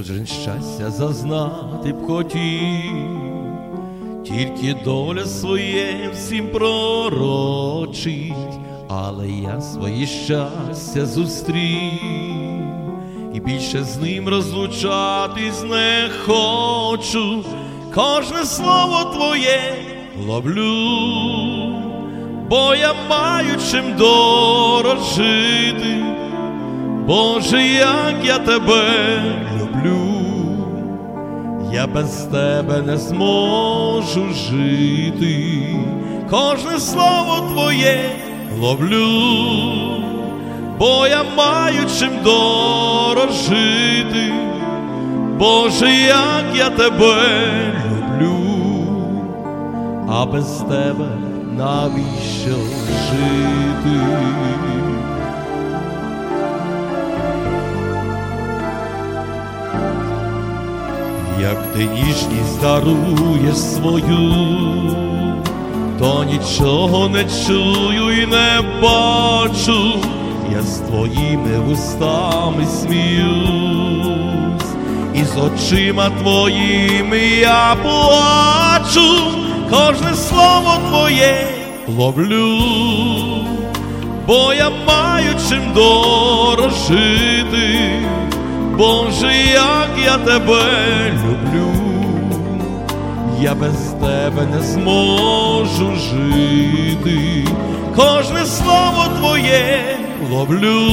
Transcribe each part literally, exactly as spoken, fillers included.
Кожен щастя зазнати б хотів, тільки доля своє всім пророчить, але я своє щастя зустрів, і більше з ним розлучатись не хочу. Кожне слово твоє ловлю, бо я маю чим дорожити. Боже, як я тебе люблю, я без тебе не зможу жити. Кожне слово твоє ловлю, бо я маю чим дорожити. Боже, як я тебе люблю, а без тебе навіщо жити? Як ти ніжність даруєш свою, то нічого не чую і не бачу. Я з твоїми вустами сміюсь, і з очима твоїми я плачу. Кожне слово твоє ловлю, бо я маю чим дорожити. Боже, як я тебе люблю, я без тебе не зможу жити. Кожне слово твоє ловлю,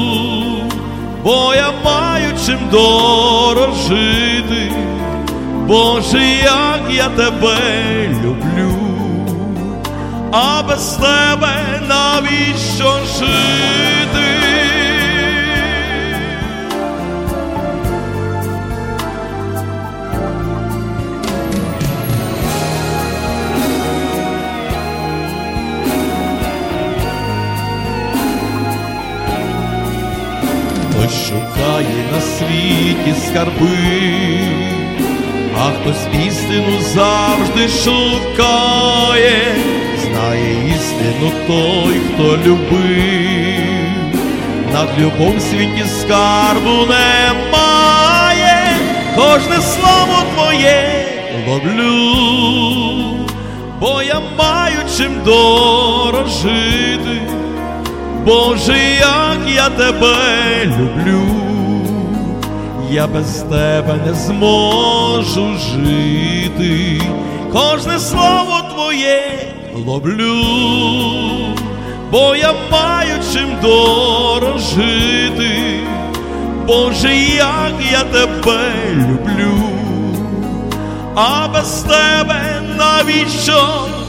бо я маю чим дорожити. Боже, як я тебе люблю, а без тебе навіщо жити? Хтось шукає на світі скарби, а хтось істину завжди шукає. Знає істину той, хто любив, над любов в світі скарбу немає. Кожне слово твоє ловлю, бо я маю чим дорожити. Боже, як я тебе люблю, я без тебе не зможу жити. Кожне слово твоє ловлю, бо я маю чим дорожити. Боже, як я тебе люблю, а без тебе навіщо